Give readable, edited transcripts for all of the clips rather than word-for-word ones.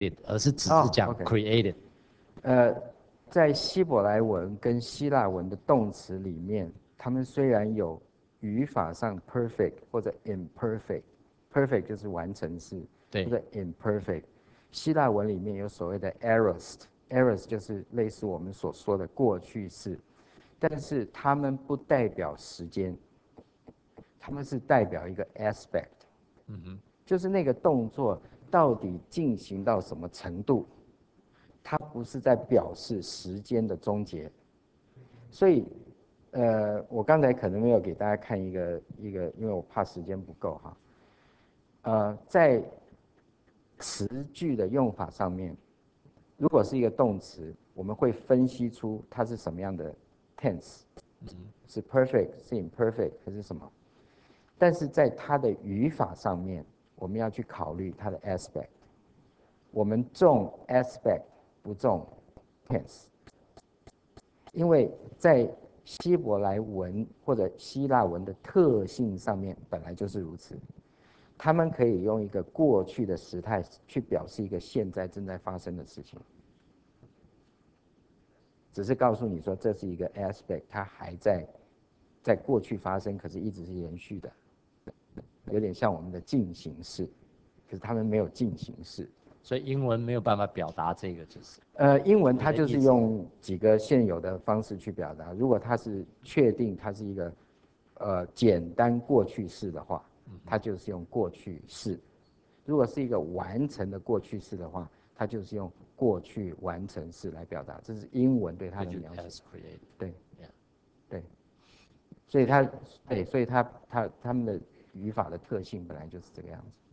而是只是讲 OK， created。 在希伯来文跟希腊文的动词里面，他们虽然有语法上 perfect 或者 imperfect，perfect 就是完成式， 对， 或者 imperfect。希腊文里面有所谓的 aorist，aorist 就是类似我们所说的过去式，但是它们不代表时间，它们是代表一个 aspect，就是那个动作到底进行到什么程度，它不是在表示时间的终结。所以，我刚才可能没有给大家看一个，因为我怕时间不够哈。在词句的用法上面，如果是一个动词，我们会分析出它是什么样的 tense，是 perfect，是 imperfect 还是什么。但是在它的语法上面，我们要去考虑它的 aspect。我们重 aspect，不重 tense，因为在希伯来文或者希腊文的特性上面本来就是如此，他们可以用一个过去的时态去表示一个现在正在发生的事情，只是告诉你说这是一个 aspect， 它还在过去发生，可是一直是延续的，有点像我们的进行式，可是他们没有进行式。 所以英文没有办法表达这个，就是英文它就是用几个现有的方式去表达。如果它是确定它是一个简单过去式的话，它就是用过去式；如果是一个完成的过去式的话，它就是用过去完成式来表达。这是英文对它的描写。对，对，所以它对，所以它们的语法的特性本来就是这个样子。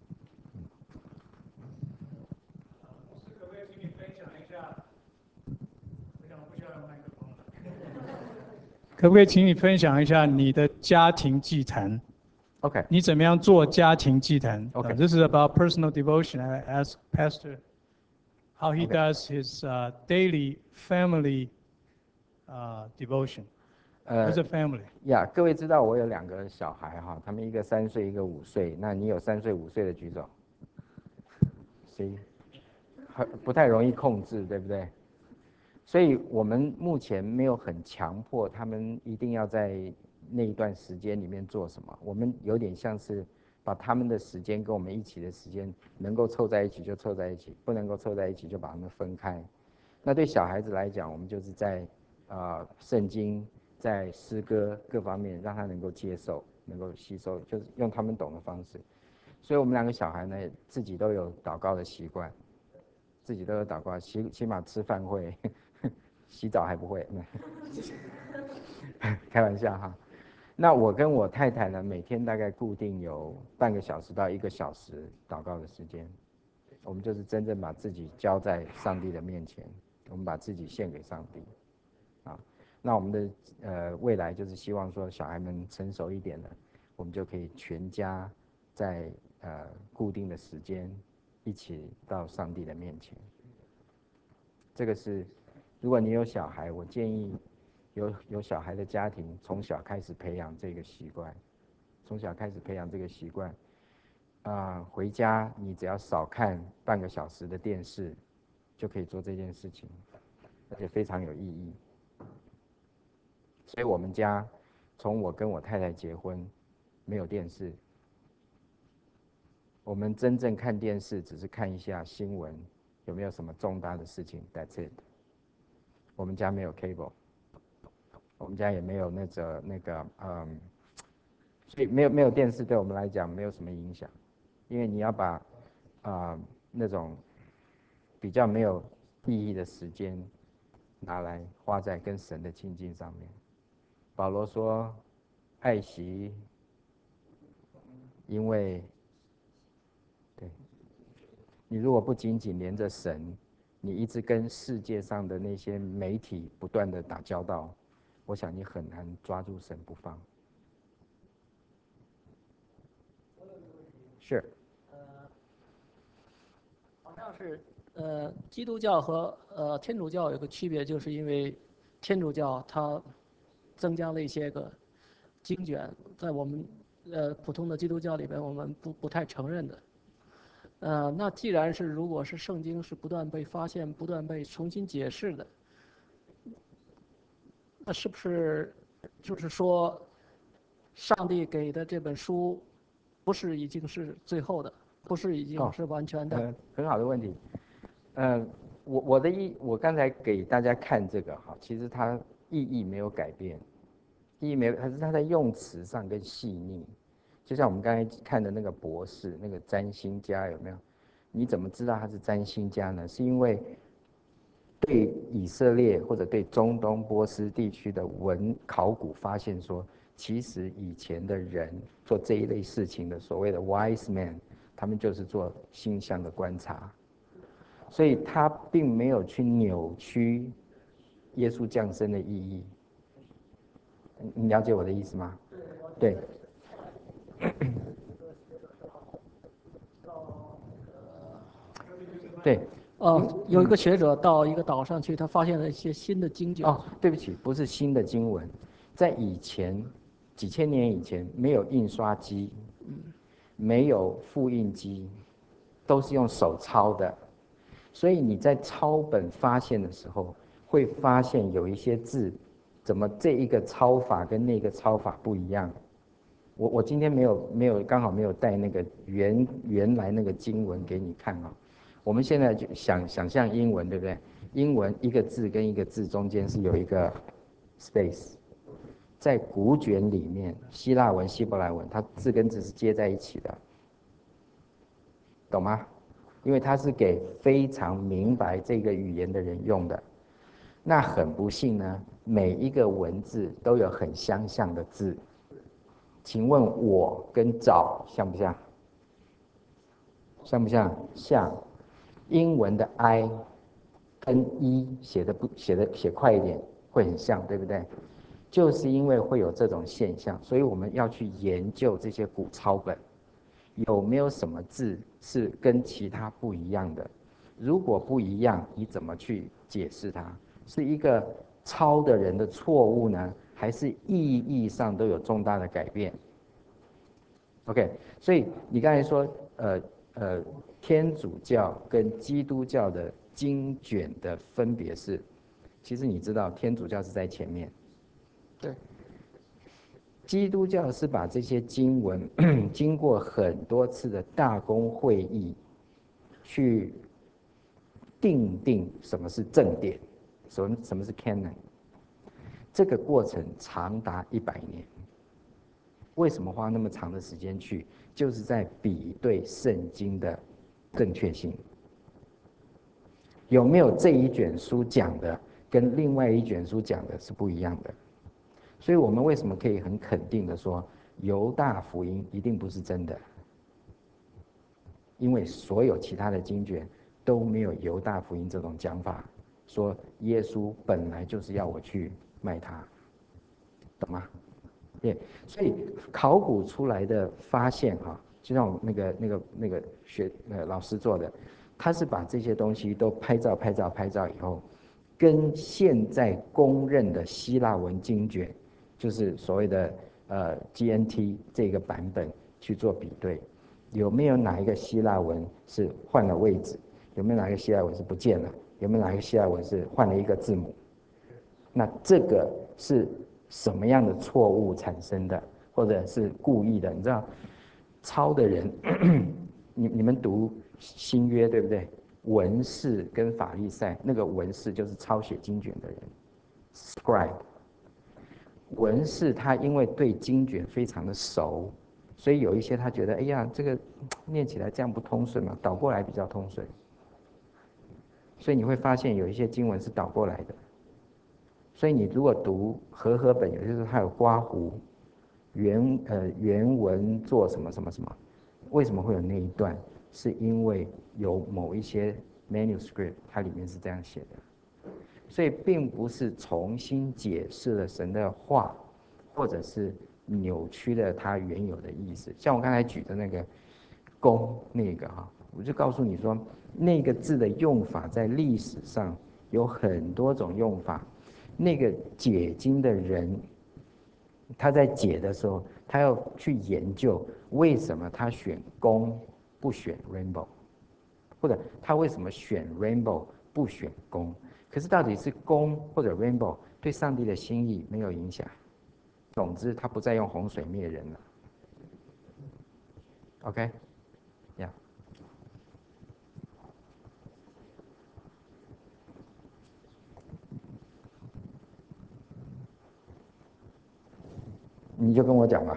可不可以请你分享一下？我想我不需要用麦克风了。可不可以请你分享一下你的家庭祭坛 OK， 你怎么样做家庭祭坛 OK This is about personal devotion. I asked Pastor how he OK does his daily family devotion as a family. 各位知道我有2个小孩哈，他们一个3岁，一个5岁。那你有3岁、5岁的举手？谁？不太容易控制，对不对？所以我们目前没有很强迫他们一定要在那一段时间里面做什么。我们有点像是把他们的时间跟我们一起的时间能够凑在一起就凑在一起，不能够凑在一起就把他们分开。那对小孩子来讲，我们就是在圣经、在诗歌各方面让他能够接受、能够吸收，就是用他们懂的方式。所以我们2个小孩呢，自己都有祷告的习惯，自己都有祷告，起码吃饭会，洗澡还不会，开玩笑哈。那我跟我太太呢，每天大概固定有半个小时到1个小时祷告的时间，我们就是真正把自己交在上帝的面前，我们把自己献给上帝。那我们的未来就是希望说小孩们成熟一点了，我们就可以全家在固定的时间一起到上帝的面前。这个是，如果你有小孩，我建议有小孩的家庭从小开始培养这个习惯，从小开始培养这个习惯。回家你只要少看半个小时的电视，就可以做这件事情，而且非常有意义。所以我们家从我跟我太太结婚，没有电视。我们真正看电视只是看一下新闻，有没有什么重大的事情 ，That's it。我们家没有 cable， 我们家也没有所以没有电视对我们来讲没有什么影响，因为你要把那种比较没有意义的时间拿来花在跟神的亲近上面。保罗说，爱惜，因为对你如果不仅仅连着神，你一直跟世界上的那些媒体不断的打交道，我想你很难抓住神不放。是。 好像是基督教和天主教有个区别，就是因为天主教它增加了一些个经卷，在我们普通的基督教里边我们不太承认的。 那既然是如果是圣经是不断被发现、不断被重新解释的，那是不是就是说，上帝给的这本书，不是已经是最后的，不是已经是完全的？ 很好的问题。我刚才给大家看这个哈，其实它意义没有改变，意义没有，可是它在用词上更细腻。就像我们刚才看的那个博士，那个占星家有没有？你怎么知道他是占星家呢？是因为对以色列或者对中东波斯地区的考古发现说，其实以前的人做这一类事情的所谓的 wise man， 他们就是做星象的观察，所以他并没有去扭曲耶稣降生的意义。你了解我的意思吗？对。对。 有一个学者到一个岛上去，他发现了一些新的经卷。 对不起，不是新的经文，在以前几千年以前没有印刷机，没有复印机，都是用手抄的，所以你在抄本发现的时候，会发现有一些字，怎么这一个抄法跟那个抄法不一样？我今天刚好没有带那个原来那个经文给你看啊。我们现在就想象英文，对不对？英文一个字跟一个字中间是有一个 space， 在古卷里面，希腊文、希伯来文，它字跟字是接在一起的，懂吗？因为它是给非常明白这个语言的人用的。那很不幸呢，每一个文字都有很相像的字。请问我跟找像不像？像不像？像。英文的 I 跟 E 写快一点会很像，对不对？就是因为会有这种现象，所以我们要去研究这些古抄本，有没有什么字是跟其他不一样的？如果不一样，你怎么去解释它？是一个抄的人的错误呢，还是意义上都有重大的改变？ OK， 所以你刚才说，天主教跟基督教的经卷的分别是，其实你知道，天主教是在前面， 对， 基督教是把这些经文经过很多次的大公会议，去定什么是正典，什么是 canon， 这个过程长达100年。为什么花那么长的时间去？就是在比对圣经的正确性，有没有这一卷书讲的跟另外一卷书讲的是不一样的？所以我们为什么可以很肯定的说，犹大福音一定不是真的？因为所有其他的经卷都没有犹大福音这种讲法，说耶稣本来就是要我去卖他，懂吗？对，所以考古出来的发现哈，就像我那个老师做的，他是把这些东西都拍照以后，跟现在公认的希腊文经卷，就是所谓的GNT 这个版本去做比对，有没有哪一个希腊文是换了位置？有没有哪一个希腊文是不见了？有没有哪一个希腊文是换了一个字母？那这个是什么样的错误产生的，或者是故意的？你知道，抄的人，你们读新约对不对？文士跟法利赛，那个文士就是抄写经卷的人 ，scribe。文士他因为对经卷非常的熟，所以有一些他觉得，哎呀，这个念起来这样不通顺嘛，倒过来比较通顺。所以你会发现有一些经文是倒过来的。所以你如果读和合本，有些时候它有刮胡，原文做什么什么什么，为什么会有那一段？是因为有某一些 manuscript 它里面是这样写的，所以并不是重新解释了神的话，或者是扭曲了它原有的意思。像我刚才举的那个公那个哈，我就告诉你说，那个字的用法在历史上有很多种用法。那个解经的人，他在解的时候，他要去研究为什么他选公不选 rainbow， 或者他为什么选 rainbow 不选弓？可是到底是弓或者 rainbow 对上帝的心意没有影响。总之，他不再用洪水灭人了。OK， 呀、你就跟我讲吧。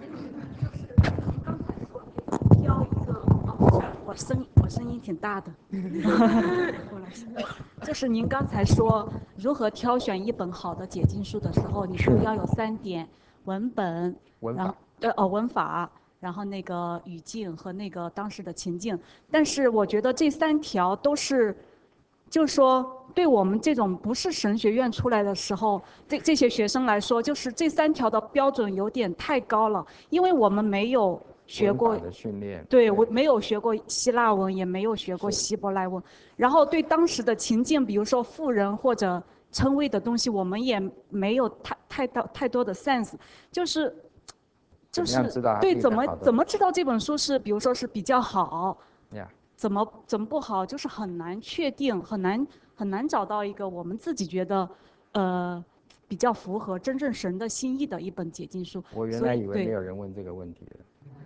挑一个，我声音挺大的。过来，就是您刚才说如何挑选一本好的解经书的时候，你说要有3点：文本，然后文法，然后那个语境和那个当时的情境。但是我觉得这3条都是，就是说对我们这种不是神学院出来的时候，这些学生来说，就是这3条的标准有点太高了，因为我们没有学过文法的训练， 对，我没有学过希腊文，也没有学过希伯来文，然后对当时的情境，比如说富人或者称谓的东西，我们也没有太多的 sense，就是对怎么知道这本书是，比如说是比较好，怎么不好，就是很难确定，很难找到一个我们自己觉得比较符合真正神的心意的一本解经书。 我原来以为没有人问这个问题了。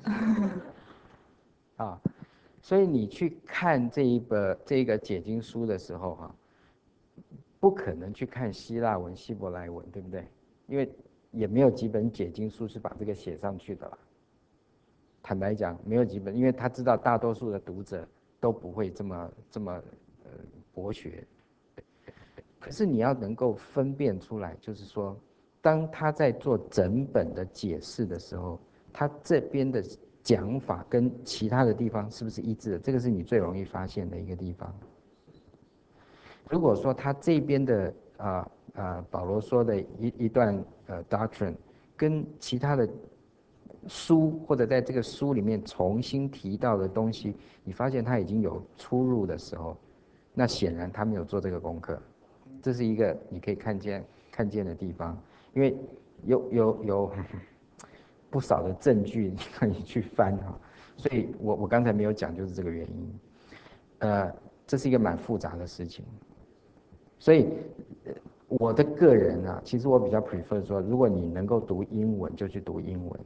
啊，所以你去看这个解经书的时候哈，不可能去看希腊文、希伯来文，对不对？因为也没有几本解经书是把这个写上去的啦。坦白讲，没有几本，因为他知道大多数的读者都不会这么博学。可是你要能够分辨出来，就是说，当他在做整本的解释的时候，他这边的讲法跟其他的地方是不是一致的？这个是你最容易发现的一个地方。如果说他这边的保罗说的一段doctrine 跟其他的书或者在这个书里面重新提到的东西，你发现他已经有出入的时候，那显然他没有做这个功课。这是一个你可以看见的地方，因为有不少的证据可以去翻哈，所以我刚才没有讲就是这个原因。这是一个蛮复杂的事情，所以我的个人啊，其实我比较 prefer 说，如果你能够读英文就去读英文，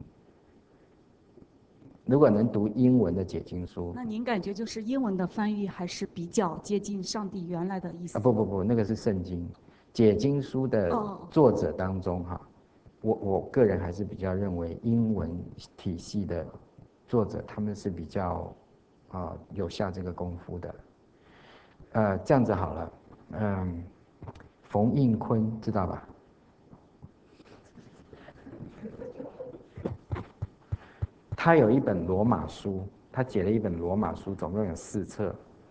如果能读英文的解经书， 那您感觉就是英文的翻译还是比较接近上帝原来的意思？ 不，那个是圣经。解经书的作者当中哈，我个人还是比较认为英文体系的作者他们是比较有下这个功夫的。这样子好了，冯应坤知道吧？他有一本罗马书，他解了一本罗马书，总共有4册，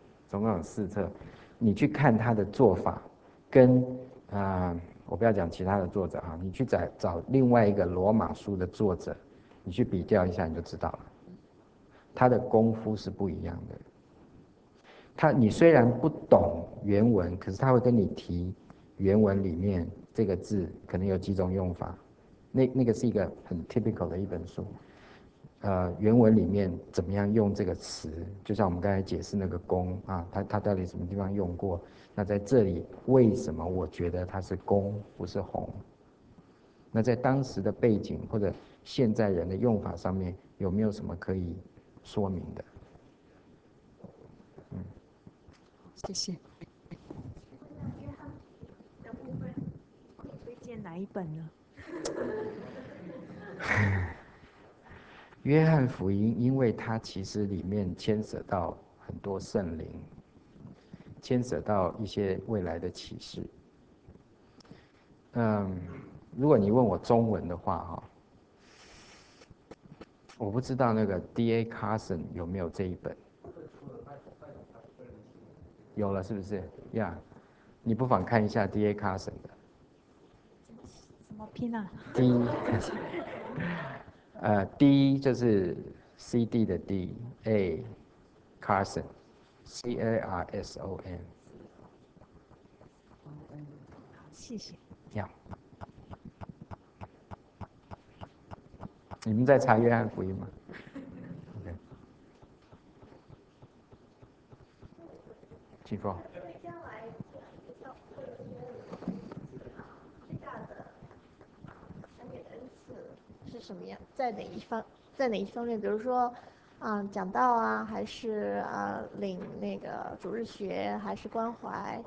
你去看他的做法，跟我不要讲其他的作者啊，你去找另外一个罗马书的作者，你去比较一下，你就知道了，他的功夫是不一样的。你虽然不懂原文，可是他会跟你提原文里面这个字可能有几种用法，那个是一个很 typical 的一本书。原文里面怎么样用这个词？就像我们刚才解释那个弓啊，它到底什么地方用过？那在这里为什么我觉得它是弓不是红？那在当时的背景或者现在人的用法上面有没有什么可以说明的？ 谢谢。 的部分会推荐哪一本呢？ 约翰福音，因为它其实里面牵涉到很多圣灵，牵涉到一些未来的启示。如果你问我中文的话，哈，我不知道那个 D.A. Carson 有没有这一本。有了是不是呀？你不妨看一下 D.A. Carson 的。 怎么拼啊 D 就是 CD 的 D，A Carson，C-A-R-S-O-N。 谢谢。 呀，你们在查约翰福音吗？ 请说。 对将来教会最大的神给的恩赐是什么样？在哪一方面？比如说，讲道啊，还是领那个主日学，还是关怀？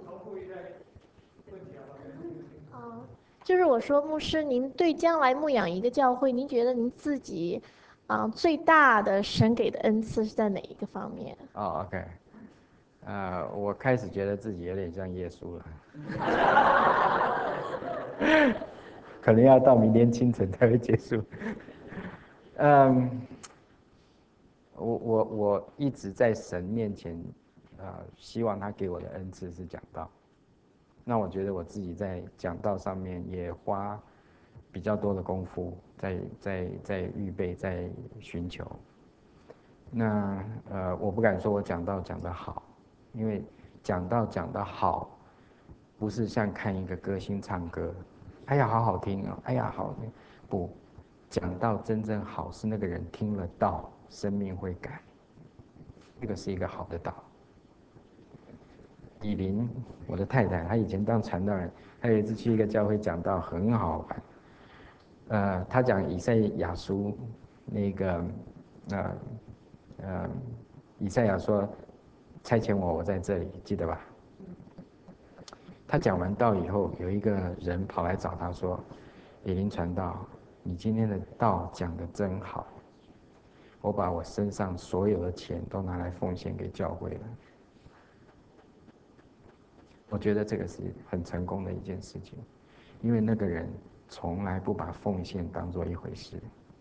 就是我说，牧师，您对将来牧养一个教会，您觉得您自己，最大的神给的恩赐是在哪一个方面？ 哦，OK，我开始觉得自己有点像耶稣了，可能要到明天清晨才会结束。我一直在神面前，希望他给我的恩赐是讲道。那我觉得我自己在讲道上面也花比较多的功夫，在预备，在寻求。那我不敢说我讲道讲得好，因为讲道讲得好，不是像看一个歌星唱歌，哎呀好好听哦，哎呀好好听，不，讲道真正好是那个人听了道，生命会改，这个是一个好的道。以琳，我的太太，她以前当传道人，她有一次去一个教会讲道，很好玩。她讲以赛亚书那个，以赛亚说差遣我在这里，记得吧？他讲完道以后，有一个人跑来找他说：“以琳传道，你今天的道讲得真好，我把我身上所有的钱都拿来奉献给教会了。”我觉得这个是很成功的一件事情，因为那个人从来不把奉献当作一回事，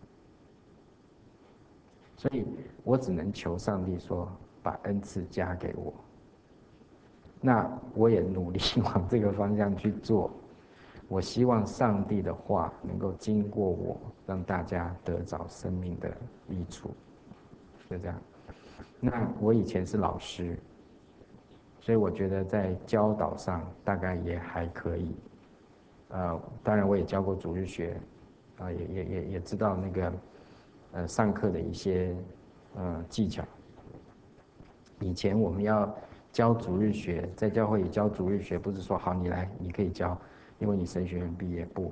所以我只能求上帝说把恩赐加给我。那我也努力往这个方向去做。我希望上帝的话能够经过我，让大家得着生命的益处，就这样。那我以前是老师。所以我觉得在教导上大概也还可以，当然我也教过主日学，也知道那个上课的一些技巧。以前我们要教主日学，在教会里教主日学，不是说好你来你可以教，因为你神学院毕业不，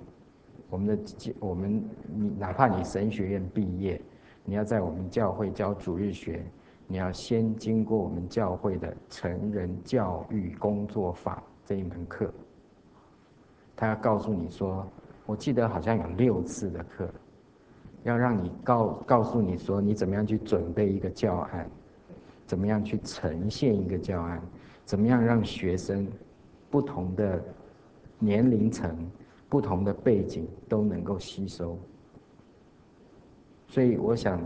你哪怕你神学院毕业，你要在我们教会教主日学。你要先经过我们教会的成人教育工作法这一门课，他要告诉你说，我记得好像有6次的课，要让你告诉你说，你怎么样去准备一个教案，怎么样去呈现一个教案，怎么样让学生不同的年龄层、不同的背景都能够吸收。所以我想，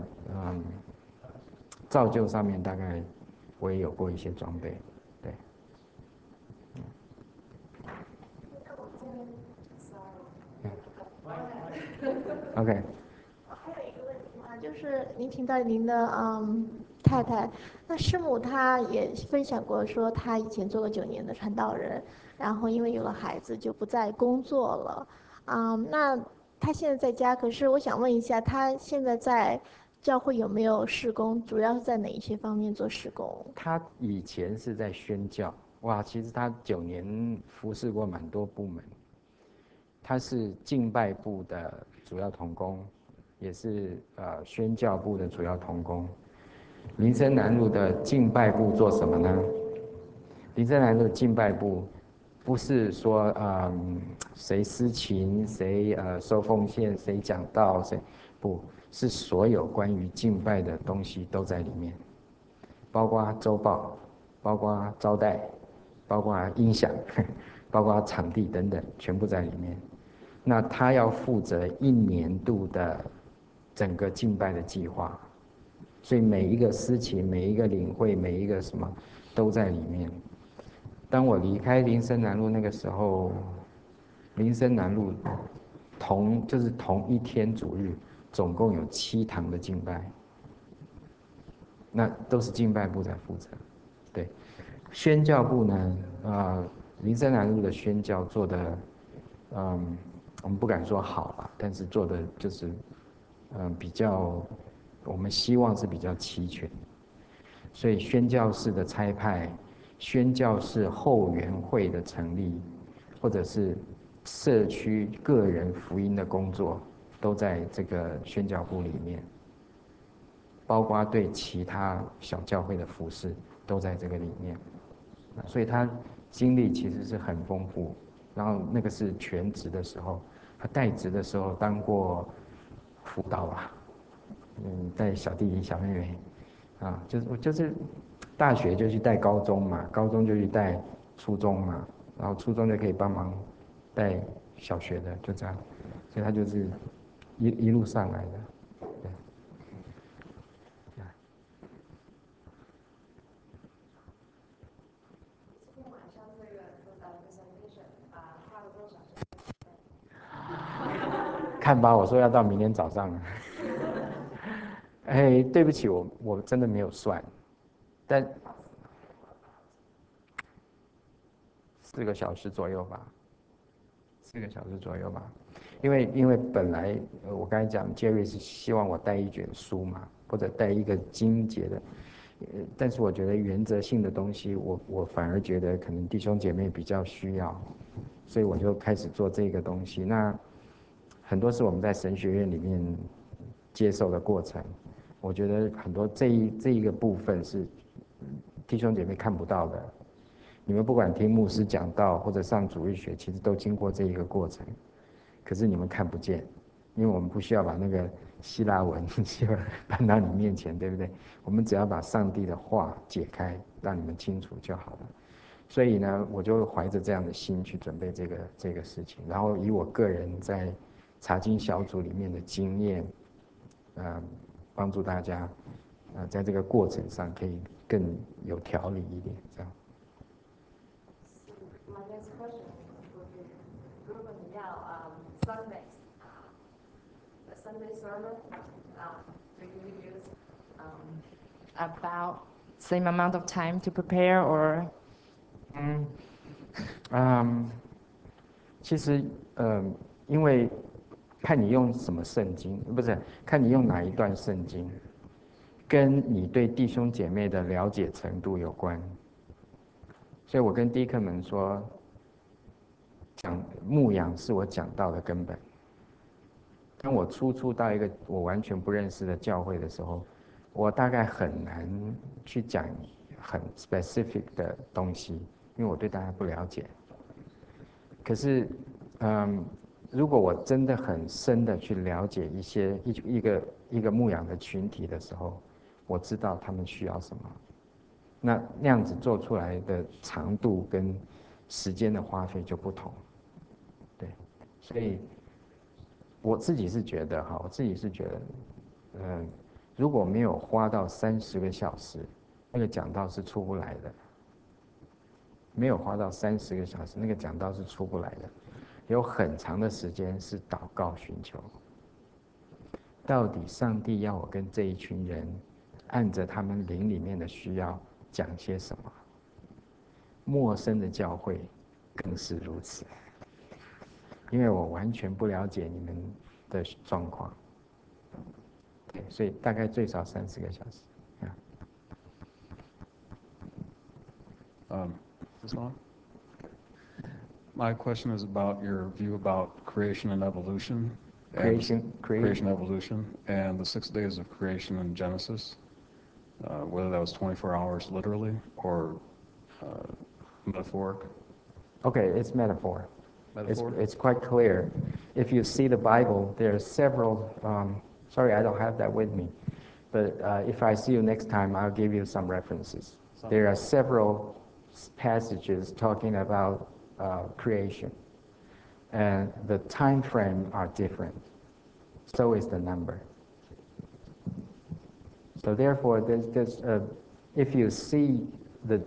造就上面大概我也有过一些装备，对。OK。 还有一个问题就是您提到您的太太，那师母她也分享过说，她以前做了9年的传道人，然后因为有了孩子就不再工作了，那她现在在家，可是我想问一下，她现在在教会有没有事工？主要是在哪一些方面做事工？ 他以前是在宣教，哇，其实他9年服侍过蛮多部门。他是敬拜部的主要同工，也是宣教部的主要同工。林森南路的敬拜部做什么呢？林森南路的敬拜部不是说谁司琴，谁收奉献，谁讲道，谁不是所有关于敬拜的东西都在里面，包括周报，包括招待，包括音响，包括场地等等，全部在里面。那他要负责1年度的整个敬拜的计划，所以每一个司琴、每一个领会、每一个什么都在里面。当我离开林森南路那个时候，林森南路就是同一天主日，总共有7堂的敬拜，那都是敬拜部在负责。对，宣教部呢，林森南路的宣教做的，我们不敢说好吧，但是做的就是，比较，我们希望是比较齐全。所以宣教士的差派， 宣教士后援会的成立，或者是社区个人福音的工作，都在这个宣教部里面，包括对其他小教会的服侍都在这个里面。所以他经历其实是很丰富。然后那个是全职的时候，他代职的时候当过辅导吧，带小弟弟小妹妹，就是大学就去带高中嘛，高中就去带初中嘛，然后初中就可以帮忙带小学的，就这样，所以他就是一路上来的，对。 今天晚上这个presentation花了多少看吧，我说要到明天早上了。哎，对不起，我真的没有算，但4个小时左右吧，4个小时左右吧。因为本来我刚才讲，Jerry 是希望我带一卷书嘛，或者带一个经节的，但是我觉得原则性的东西，我反而觉得可能弟兄姐妹比较需要，所以我就开始做这个东西。那很多是我们在神学院里面接受的过程，我觉得很多这一个部分是弟兄姐妹看不到的。你们不管听牧师讲道或者上主日学，其实都经过这一个过程，可是你们看不见，因为我们不需要把那个希腊文搬到你面前，对不对？我们只要把上帝的话解开，让你们清楚就好了。所以呢，我就怀着这样的心去准备这个事情，然后以我个人在查经小组里面的经验，帮助大家，在这个过程上可以更有条理一点，这样。 My next question would be, 如果你要Sunday sermon, do you use about same amount of time to prepare or? 其实因为看你用什么圣经，不是看你用哪一段圣经，跟你对弟兄姐妹的了解程度有关。所以我跟弟兄们说，讲牧养是我讲道的根本。当我初到一个我完全不认识的教会的时候，我大概很难去讲很 specific 的东西，因为我对大家不了解。可是，如果我真的很深的去了解一个牧养的群体的时候，我知道他们需要什么。那样子做出来的长度跟时间的花费就不同。对，所以我自己是觉得如果没有花到30个小时，那个讲道是出不来的。没有花到30个小时，那个讲道是出不来的。有很长的时间是祷告寻求，到底上帝要我跟这一群人，按着他们灵里面的需要讲些什么？陌生的教会更是如此，因为我完全不了解你们的状况，对，所以大概最少30个小时。 This one? My question is about your view about creation and evolution. Creation, evolution, and the 6 days of creation in Genesis, whether that was 24 hours literally or metaphoric. Okay, it's metaphor. Metaphor? It's quite clear. If you see the Bible, there are several, sorry, I don't have that with me, but if I see you next time, I'll give you some references. There are several passages talking about creation, and the time frame are different. So is the number. So therefore, if you see the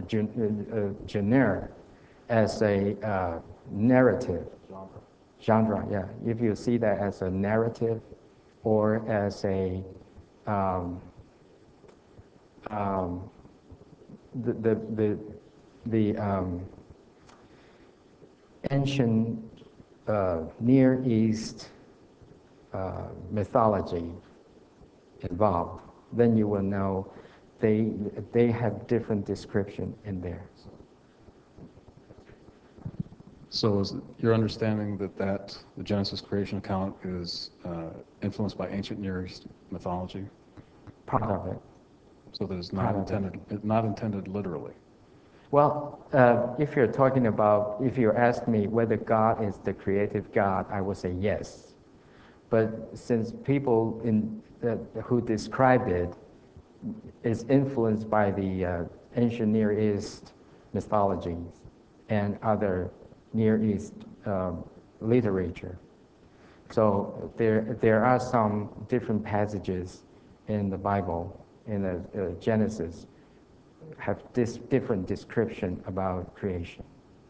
genre as a narrative genre, yeah. If you see that as a narrative or as a ancient Near East mythology involved, then you will know they have different description in there. So is your understanding that the Genesis creation account is influenced by ancient Near East mythology? Part of it. So that it's not intended literally. Well, if you ask me whether God is the creative God, I would say yes. But since people who described it is influenced by the ancient Near East mythologies and other Near East literature, so there are some different passages in the Bible, in the Genesis, have this different description about creation.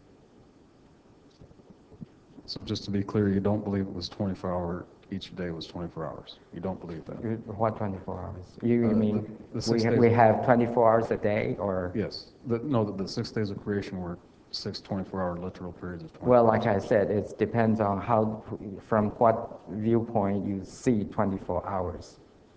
So just to be clear, you don't believe it was 24 hours, each day was 24 hours. You don't believe that? What 24 hours? You mean the we have 24 hours a day, or? Yes. The 6 days of creation were 6 24-hour literal periods of 24 Well, like I said, it depends on from what viewpoint you see 24 hours.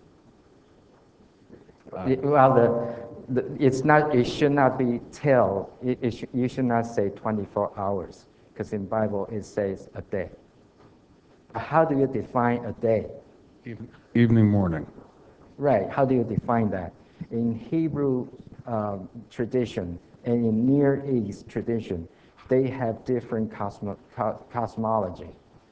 It should not be you should not say 24 hours, because in Bible it says a day. How do you define a day? Evening, morning. Right, how do you define that? In Hebrew tradition and in Near East tradition, they have different cosmology.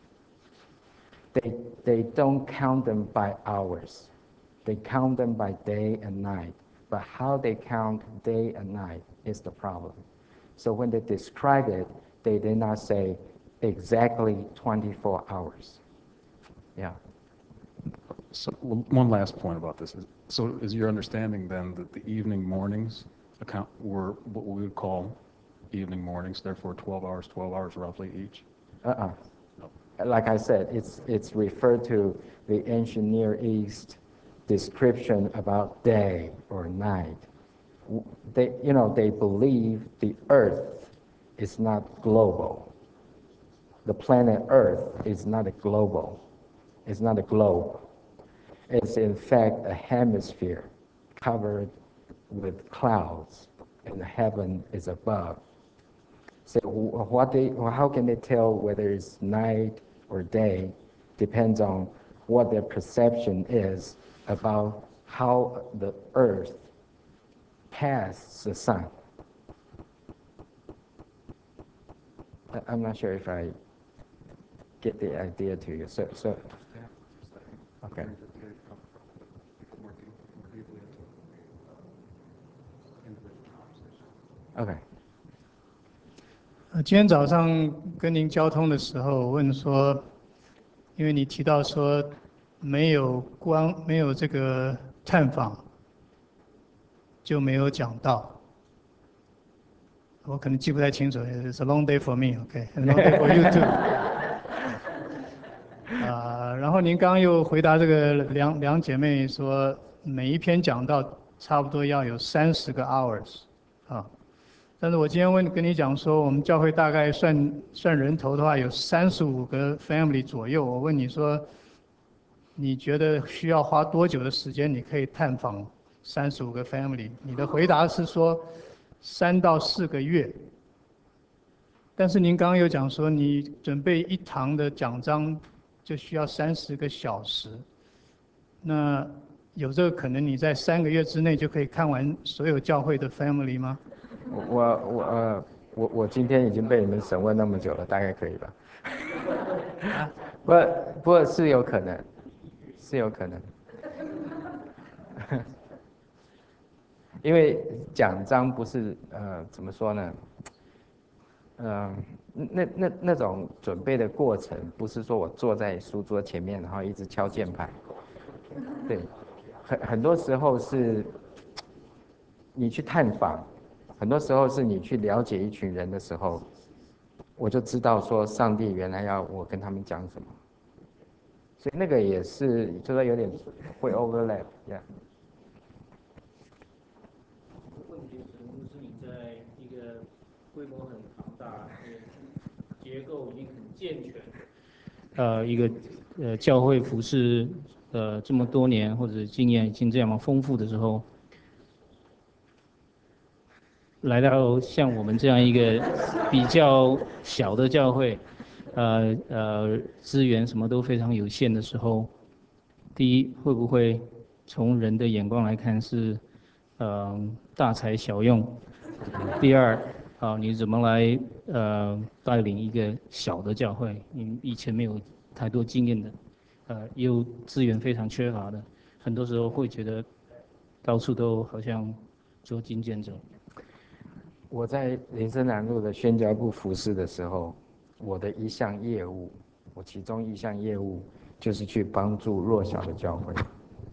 They don't count them by hours. They count them by day and night. But how they count day and night is the problem. So when they describe it, they did not say exactly 24 hours. Yeah. So one last point about this is your understanding then that the evening mornings were what we would call evening mornings, therefore 12 hours roughly each? No. Like I said, it's referred to the ancient Near East description about day or night. They believe the Earth is not global. The planet Earth is not a globe. It's in fact a hemisphere covered with clouds, and the heaven is above. So how can they tell whether it's night or day? Depends on what their perception is about how the Earth passes the sun. I'm not sure if I get the idea to you. So okay. Okay. 今天早上跟您交通的时候，问说，因为你提到说没有这个探访，就没有讲到。我可能记不太清楚 ，It's a long day for me, OK, a long day for you too 。然后您刚刚又回答这个两姐妹说，每一篇讲到差不多要有30个 hours 啊。但是我今天跟你讲说，我们教会大概算人头的话，有35个 family 左右。我问你说，你觉得需要花多久的时间，你可以探访35个 family？ 你的回答是说3到4个月。但是您刚刚有讲说，你准备一堂的讲章就需要30个小时。那有这个可能，你在3个月之内就可以看完所有教会的 family 吗？ 我今天已经被你们审问那么久了，大概可以吧？不过是有可能，因为讲章不是怎么说呢？那种准备的过程，不是说我坐在书桌前面，然后一直敲键盘。对，很多时候是你去探访。很多时候是你去了解一群人的时候，我就知道说上帝原来要我跟他们讲什么，所以那个也是就说有点会 overlap， yeah。 问题可能就是你在一个规模很庞大、结构已经很健全，一个教会服侍这么多年或者经验已经这样丰富的时候， 来到像我们这样一个比较小的教会，资源什么都非常有限的时候，第一会不会从人的眼光来看是，大材小用？第二，你怎么来带领一个小的教会？你以前没有太多经验的，又资源非常缺乏的，很多时候会觉得到处都好像捉襟见肘。 我在林森南路的宣教部服侍的时候，我的一项业务，我其中一项业务就是去帮助弱小的教会。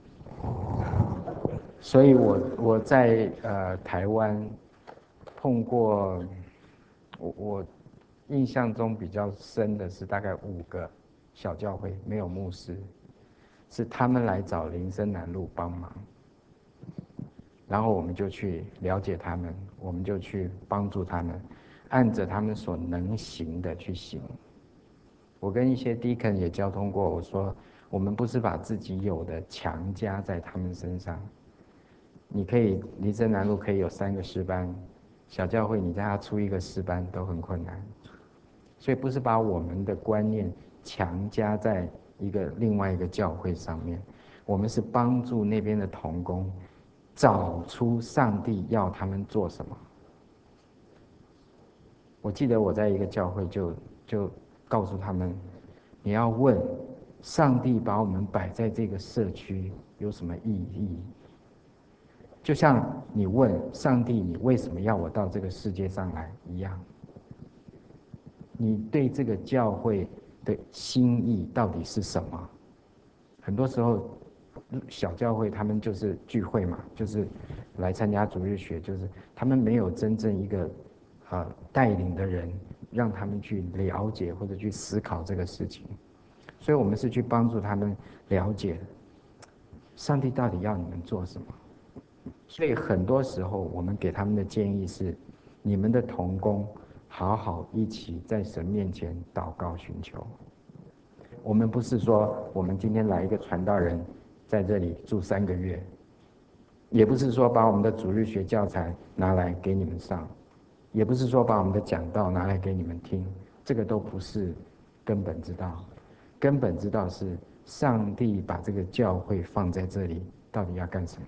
所以我在台湾碰过，我印象中比较深的是大概5个小教会没有牧师，是他们来找林森南路帮忙，然后我们就去了解他们，我们就去帮助他们，按着他们所能行的去行。我跟一些 deacon 也交通过，我说我们不是把自己有的强加在他们身上。你可以林森南路可以有3个诗班，小教会你叫他出1个诗班都很困难，所以不是把我们的观念强加在另外一个教会上面，我们是帮助那边的同工找出上帝要他们做什么。我记得我在一个教会就告诉他们，你要问上帝把我们摆在这个社区有什么意义，就像你问上帝你为什么要我到这个世界上来一样。你对这个教会的心意到底是什么？很多时候小教会他们就是聚会嘛，就是来参加主日学，就是他们没有真正一个带领的人让他们去了解或者去思考这个事情，所以我们是去帮助他们了解上帝到底要你们做什么。所以很多时候我们给他们的建议是，你们的同工好好一起在神面前祷告寻求。我们不是说我们今天来一个传道人在这里住3个月，也不是说把我们的主日学教材拿来给你们上，也不是说把我们的讲道拿来给你们听，这个都不是根本之道。根本之道是上帝把这个教会放在这里，到底要干什么？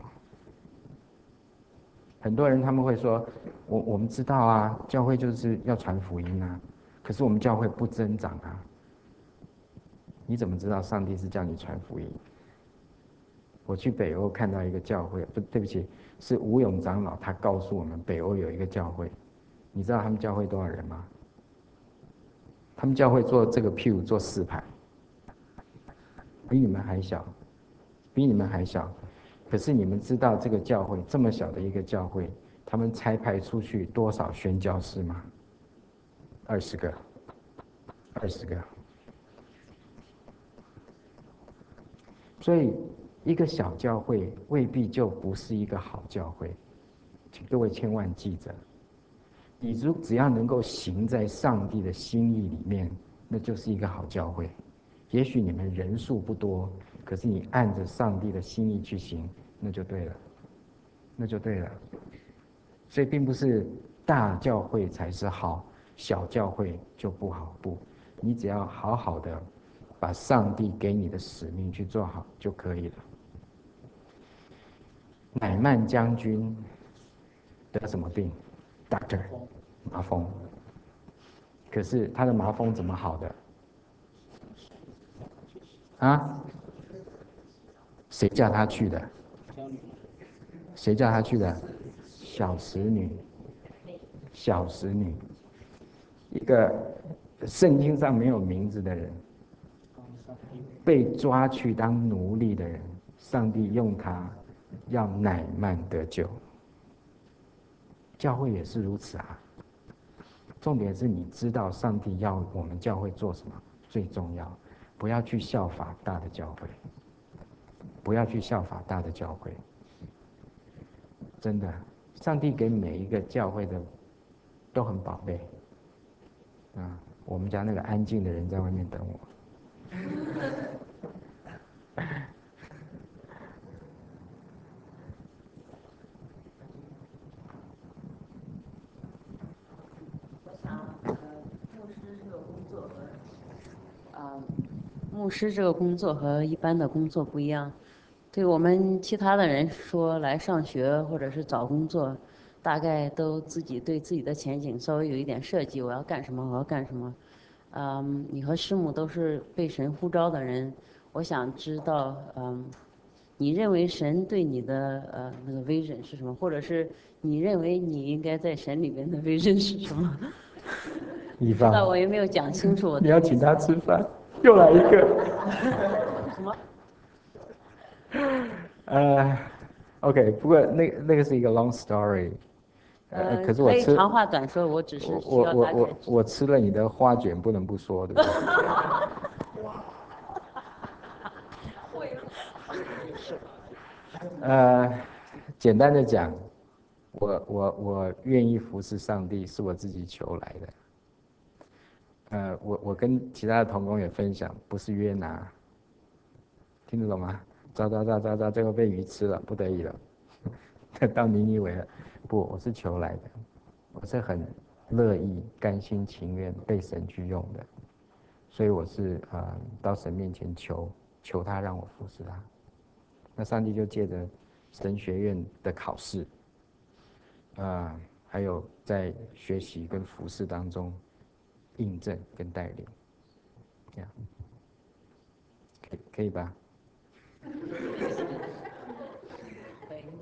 很多人他们会说，我们知道啊，教会就是要传福音啊，可是我们教会不增长啊。你怎么知道上帝是叫你传福音？我去北欧看到一个教会，对不起，是吴勇长老，他告诉我们北欧有一个教会，你知道他们教会多少人吗？他们教会做这个pew坐4排，比你们还小，比你们还小。可是你们知道这个教会这么小的一个教会，他们差派出去多少宣教士吗？20个，20个。所以一个小教会未必就不是一个好教会，请各位千万记着，你只要能够行在上帝的心意里面，那就是一个好教会。也许你们人数不多，可是你按着上帝的心意去行，那就对了，那就对了。所以并不是大教会才是好，小教会就不好，不，你只要好好的把上帝给你的使命去做好就可以了。乃曼将军得什么病 ？Doctor， 麻风。可是他的麻风怎么好的？啊？谁叫他去的？谁叫他去的？小使女。小使女，一个圣经上没有名字的人，被抓去当奴隶的人，上帝用他要乃曼得救。教会也是如此啊。重点是你知道上帝要我们教会做什么最重要，不要去效法大的教会，不要去效法大的教会。真的，上帝给每一个教会的都很宝贝。我们家那个安静的人在外面等我。 牧师这个工作和一般的工作不一样。对我们其他的人说来上学或者是找工作，大概都自己对自己的前景稍微有一点设计，我要干什么，我要干什么。你和师母都是被神呼召的人，我想知道，你认为神对你的那个 vision 是什么，或者是你认为你应该在神里面的 vision 是什么？不知道我有没有讲清楚我的意思？ 你要请他吃饭，又来一个。 什么 ？OK， 不过那个是一个 long story。可是我可以长话短说，我只是需要大概。 我吃了你的花卷，不能不说，对不对？简单的讲，我愿意服侍上帝，是我自己求来的。我跟其他的同工也分享，不是约拿，听得懂吗？找，最后被鱼吃了，不得已了，到尼尼微了。不，我是求来的，我是很乐意、甘心情愿被神去用的，所以我是到神面前求他让我服侍他。那上帝就借着神学院的考试，还有在学习跟服侍当中印证跟带领，这样可以吧？ 可以。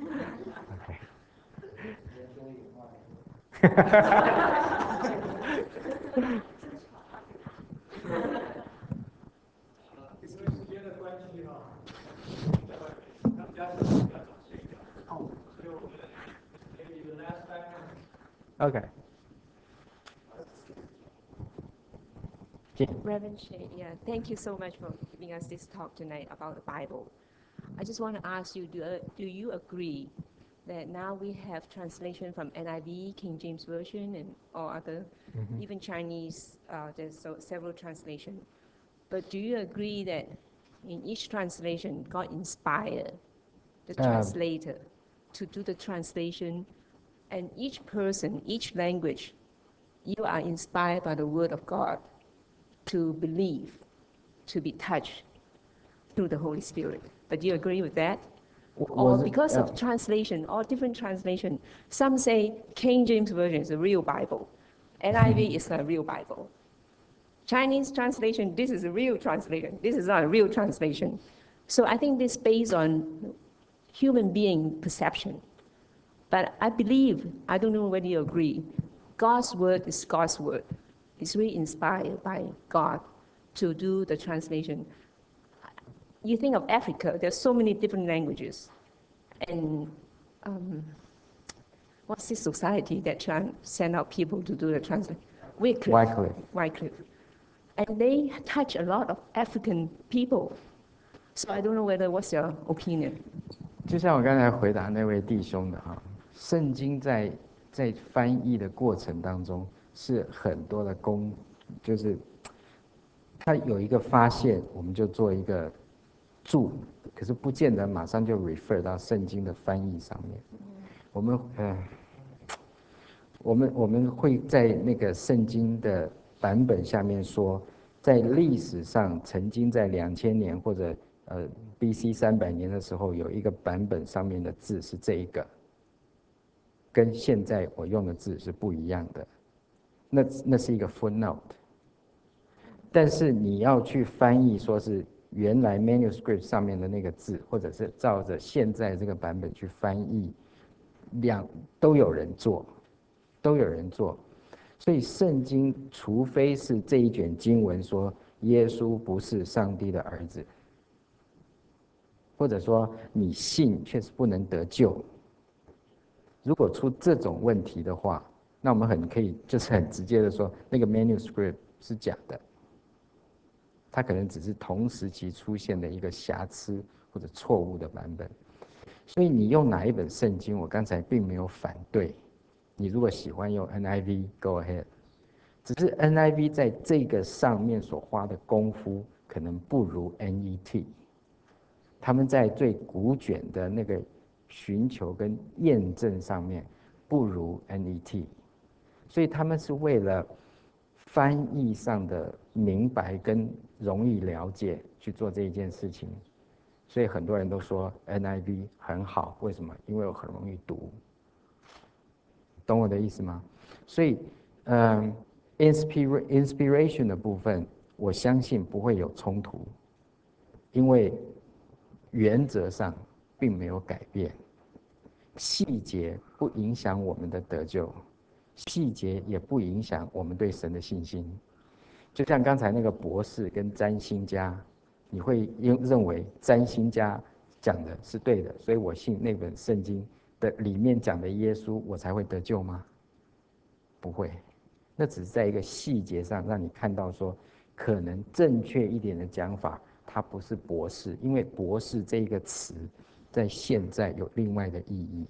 OK。 Reverend Shea, yeah, thank you so much for giving us this talk tonight about the Bible. I just want to ask you, do you agree that now we have translation from NIV, King James Version, and all other, even Chinese, there's several translations. But do you agree that in each translation, God inspired the translator to do the translation, and each person, each language, you are inspired by the Word of God to believe, to be touched through the Holy Spirit. But do you agree with that? Or because of translation, or different translation, some say King James Version is a real Bible, NIV is a real Bible. Chinese translation, this is a real translation, this is not a real translation. So I think this is based on human being perception. But I believe, I don't know whether you agree, God's word is God's word. It's really inspired by God to do the translation. You think of Africa, there's so many different languages. And what's this society that send out people to do the translation? Wycliffe. And they touch a lot of African people. So I don't know what's your opinion. 就像我刚才回答那位弟兄的圣经在翻译的过程当中是很多的就是他有一个发现，我们就做一个注，可是不见得马上就 refer 到圣经的翻译上面。我们会在那个圣经的版本下面说，在历史上曾经在2000年或者BC 300年的时候，有一个版本上面的字是这一个，跟现在我用的字是不一样的。那是一个 footnote。但是你要去翻译，说是原来 manuscript 上面的那个字，或者是照着现在这个版本去翻译，都有人做。所以圣经，除非是这一卷经文说耶稣不是上帝的儿子，或者说你信却是不能得救，如果出这种问题的话，那我们可以就是很直接的说，那个 manuscript 是假的，它可能只是同时期出现的一个瑕疵或者错误的版本。所以你用哪一本圣经，我刚才并没有反对。你如果喜欢用 NIV，go ahead。只是 NIV 在这个上面所花的功夫，可能不如 NET。他们在最古卷的那个寻求跟验证上面，不如 NET。所以他们是为了翻译上的明白跟容易了解去做这一件事情。所以很多人都说 NIV 很好，为什么？因为我很容易读，懂我的意思吗？所以，inspiration 的部分，我相信不会有冲突，因为原则上并没有改变，细节不影响我们的得救，细节也不影响我们对神的信心。就像刚才那个博士跟占星家，你会认为占星家讲的是对的，所以我信那本圣经的里面讲的耶稣，我才会得救吗？不会，那只是在一个细节上让你看到说，可能正确一点的讲法，它不是博士，因为博士这一个词在现在有另外的意义，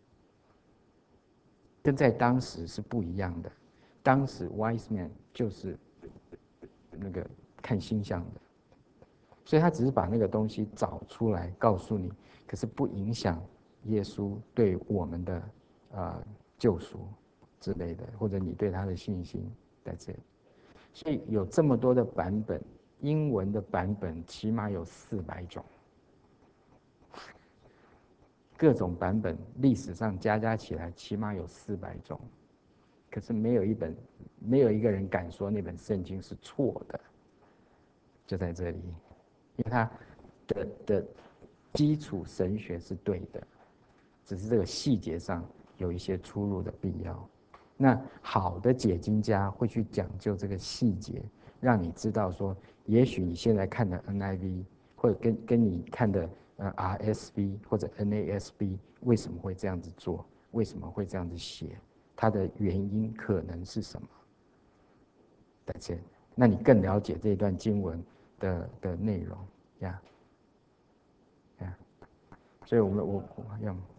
跟在当时是不一样的。当时 wise man 就是那个看星象的，所以他只是把那个东西找出来告诉你，可是不影响耶稣对我们的救赎之类的，或者你对他的信心在这里。所以有这么多的版本，英文的版本起码有400种，各种版本历史上加起来起码有400种，可是没有一个人敢说那本圣经是错的，就在这里。因为它的基础神学是对的，只是这个细节上有一些出入的必要。那好的解经家会去讲究这个细节，让你知道说，也许你现在看的 NIV 或者跟你看的RSV 或者 NASB 为什么会这样子做，为什么会这样子写，它的原因可能是什么？在这，那你更了解这一段经文的内容呀，所以我要。